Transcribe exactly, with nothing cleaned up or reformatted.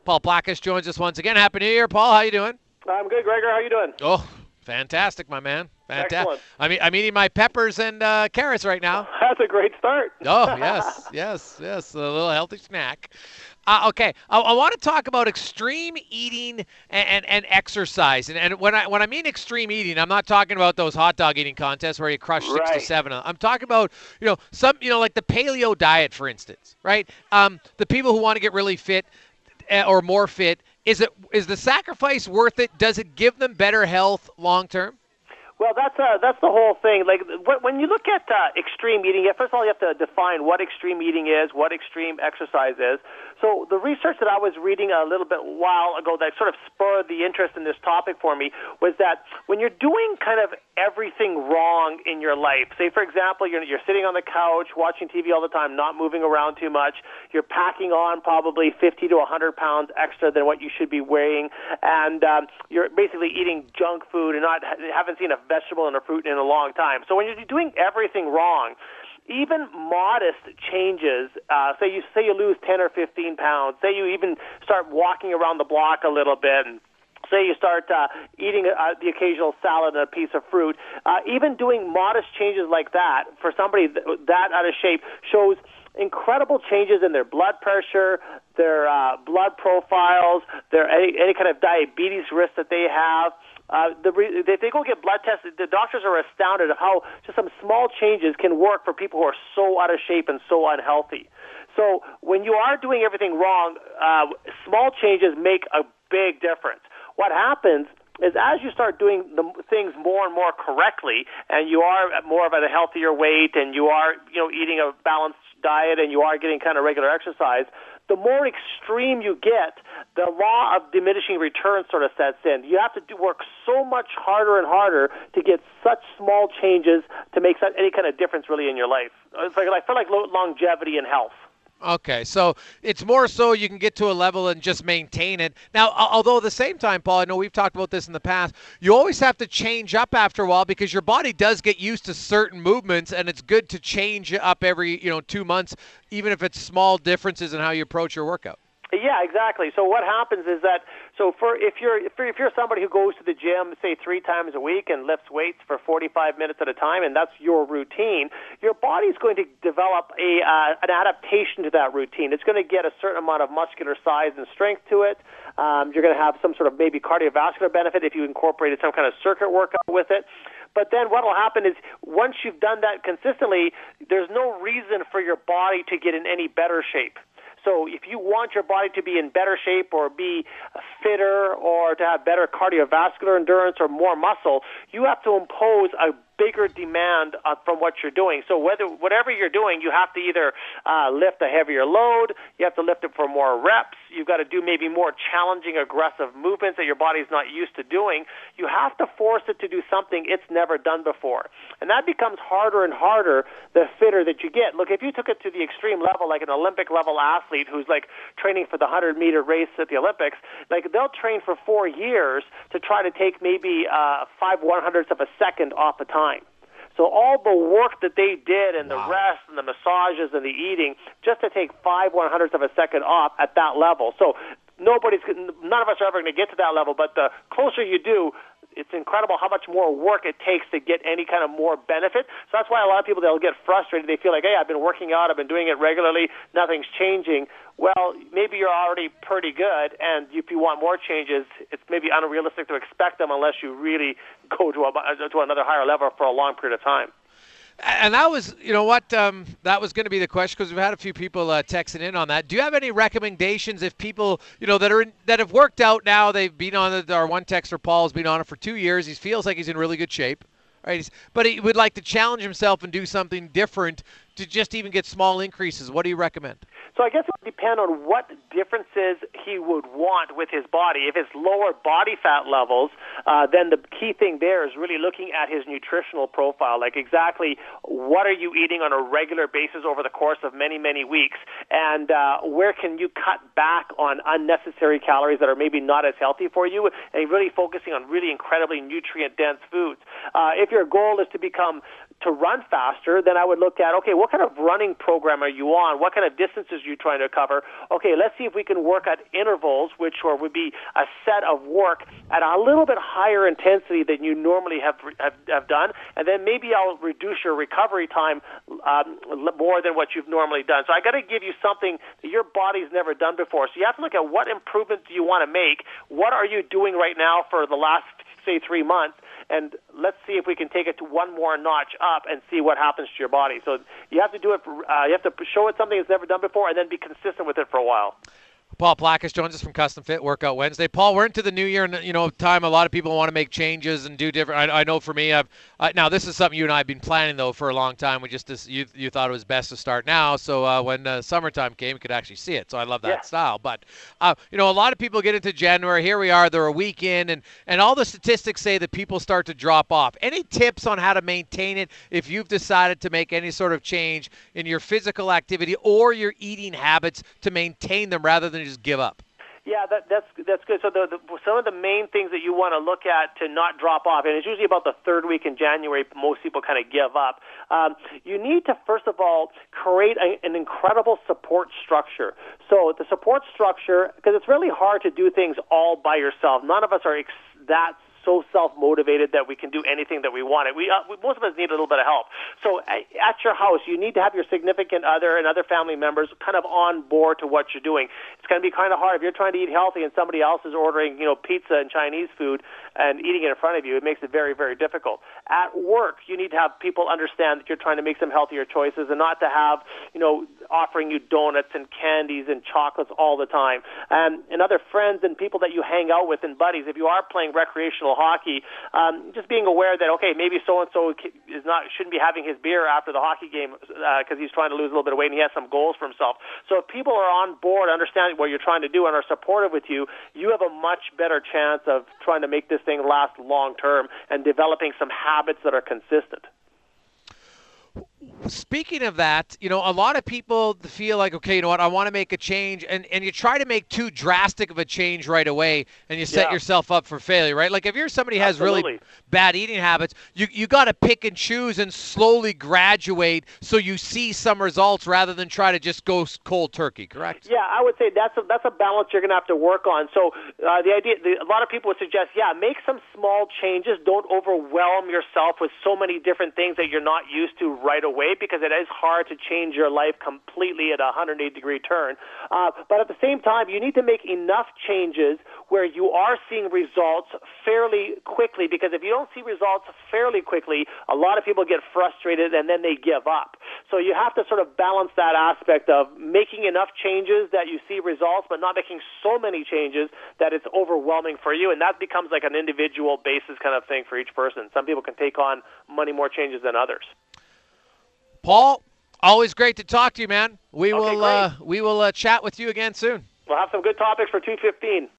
Paul Blackish joins us once again. Happy New Year, Paul. How you doing? I'm good, Gregor. How you doing? Oh, fantastic, my man. Fantastic. Excellent. I mean, I'm eating my peppers and uh, carrots right now. That's a great start. Oh, yes, yes, yes. A little healthy snack. Uh, okay, I, I want to talk about extreme eating and, and, and exercise. And, and when I when I mean extreme eating, I'm not talking about those hot dog eating contests where you crush six Right. to seven. I'm talking about you know some you know like the paleo diet, for instance, right? Um, the people who want to get really fit uh, or more fit. Is it is the sacrifice worth it? Does it give them better health long term? Well, that's uh, that's the whole thing. Like wh- when you look at uh, extreme eating, yeah, first of all, you have to define what extreme eating is, what extreme exercise is. So the research that I was reading a little bit while ago that sort of spurred the interest in this topic for me was that when you're doing kind of everything wrong in your life, say for example, you're you're sitting on the couch watching T V all the time, not moving around too much, you're packing on probably fifty to one hundred pounds extra than what you should be weighing, and um, you're basically eating junk food and not haven't seen a vegetable and a fruit in a long time. So when you're doing everything wrong, even modest changes, uh, say you say you lose ten or fifteen pounds, say you even start walking around the block a little bit, and say you start uh, eating uh, the occasional salad and a piece of fruit, uh, even doing modest changes like that for somebody th- that out of shape shows incredible changes in their blood pressure, their uh, blood profiles, their any, any kind of diabetes risk that they have. Uh, the re- if they go get blood tests, the doctors are astounded at how just some small changes can work for people who are so out of shape and so unhealthy. So when you are doing everything wrong, uh, small changes make a big difference. What happens is as you start doing the things more and more correctly, and you are more of at a healthier weight, and you are you know eating a balanced diet, and you are getting kind of regular exercise, the more extreme you get, the law of diminishing returns sort of sets in. You have to do work so much harder and harder to get such small changes to make such, any kind of difference really in your life. It's like I feel like longevity and health. Okay, so it's more so you can get to a level and just maintain it. Now, although at the same time, Paul, I know we've talked about this in the past, you always have to change up after a while because your body does get used to certain movements, and it's good to change up every, you know, two months, even if it's small differences in how you approach your workout. Yeah, exactly. So what happens is that so for if you're if you're, if you're somebody who goes to the gym say three times a week and lifts weights for forty-five minutes at a time, and that's your routine, your body's going to develop a uh, an adaptation to that routine. It's going to get a certain amount of muscular size and strength to it. Um, you're going to have some sort of maybe cardiovascular benefit if you incorporated some kind of circuit workout with it. But then what will happen is once you've done that consistently, there's no reason for your body to get in any better shape. So if you want your body to be in better shape or be fitter or to have better cardiovascular endurance or more muscle, you have to impose a bigger demand uh, from what you're doing. So whether whatever you're doing, you have to either uh, lift a heavier load, you have to lift it for more reps, you've got to do maybe more challenging, aggressive movements that your body's not used to doing. You have to force it to do something it's never done before. And that becomes harder and harder the fitter that you get. Look, if you took it to the extreme level, like an Olympic-level athlete who's like training for the hundred-meter race at the Olympics, like they'll train for four years to try to take maybe uh, five one-hundredths of a second off the time. So all the work that they did and Wow. the rest and the massages and the eating just to take five one hundredths of a second off at that level. So nobody's, none of us are ever going to get to that level, but the closer you do, it's incredible how much more work it takes to get any kind of more benefit. So that's why a lot of people, they'll get frustrated. They feel like, hey, I've been working out, I've been doing it regularly, nothing's changing. Well, maybe you're already pretty good, and if you want more changes, it's maybe unrealistic to expect them unless you really go to, a, to another higher level for a long period of time. And that was, you know what, um, that was going to be the question because we've had a few people uh, texting in on that. Do you have any recommendations if people, you know, that are in, that have worked out now? They've been on it. Our one texter, Paul, has been on it for two years. He feels like he's in really good shape, right? He's, but he would like to challenge himself and do something different to just even get small increases. What do you recommend? So I guess it would depend on what differences he would want with his body. If it's lower body fat levels, uh, then the key thing there is really looking at his nutritional profile, like exactly what are you eating on a regular basis over the course of many, many weeks, and uh, where can you cut back on unnecessary calories that are maybe not as healthy for you, and really focusing on really incredibly nutrient-dense foods. Uh, if your goal is to become to run faster, then I would look at, okay, what kind of running program are you on? What kind of distances are you trying to cover? Okay, let's see if we can work at intervals, which or would be a set of work at a little bit higher intensity than you normally have have, have done, and then maybe I'll reduce your recovery time um, more than what you've normally done. So I got to give you something that your body's never done before. So you have to look at what improvements do you want to make? What are you doing right now for the last, say, three months? And let's see if we can take it to one more notch up and see what happens to your body. So you have to do it. Uh, you have to show it something it's never done before, and then be consistent with it for a while. Paul Placas joins us from Custom Fit Workout Wednesday. Paul, we're into the new year, and you know, time. A lot of people want to make changes and do different. I, I know for me, I've I, now this is something you and I have been planning though for a long time. We just you you thought it was best to start now, so uh, when uh, summertime came, you could actually see it. So I love that yeah. style. But uh, you know, a lot of people get into January. Here we are. They're a week in, and and all the statistics say that people start to drop off. Any tips on how to maintain it if you've decided to make any sort of change in your physical activity or your eating habits to maintain them rather than just give up? Yeah, that, that's that's good. So the, the, some of the main things that you want to look at to not drop off, and it's usually about the third week in January, most people kind of give up. Um, you need to, first of all, create a, an incredible support structure. So the support structure, because it's really hard to do things all by yourself. None of us are ex- that so self-motivated that we can do anything that we want. We, uh, we most of us need a little bit of help. So at your house, you need to have your significant other and other family members kind of on board to what you're doing. It's going to be kind of hard if you're trying to eat healthy and somebody else is ordering, you know, pizza and Chinese food and eating it in front of you. It makes it very, very difficult. At work, you need to have people understand that you're trying to make some healthier choices and not to have, you know, offering you donuts and candies and chocolates all the time. Um, and other friends and people that you hang out with and buddies, if you are playing recreational hockey, um, just being aware that, okay, maybe so-and-so is not shouldn't be having his beer after the hockey game because uh, he's trying to lose a little bit of weight and he has some goals for himself. So if people are on board, understanding what you're trying to do and are supportive with you, you have a much better chance of trying to make this thing last long-term and developing some habits that are consistent. Speaking of that, you know, a lot of people feel like, okay, you know what, I want to make a change, and, and you try to make too drastic of a change right away, and you set yeah. yourself up for failure, right? Like if you're somebody who has Absolutely. really bad eating habits, you you got to pick and choose and slowly graduate so you see some results rather than try to just go cold turkey, correct? Yeah, I would say that's a, that's a balance you're going to have to work on. So uh, the idea, the, a lot of people would suggest, yeah, make some small changes. Don't overwhelm yourself with so many different things that you're not used to right away, because it is hard to change your life completely at a one hundred eight degree turn. Uh, but at the same time, you need to make enough changes where you are seeing results fairly quickly, because if you don't see results fairly quickly, a lot of people get frustrated and then they give up. So you have to sort of balance that aspect of making enough changes that you see results, but not making so many changes that it's overwhelming for you. And that becomes like an individual basis kind of thing for each person. Some people can take on many more changes than others. Paul, always great to talk to you, man. We okay, will uh, we will uh, chat with you again soon. We'll have some good topics for two fifteen.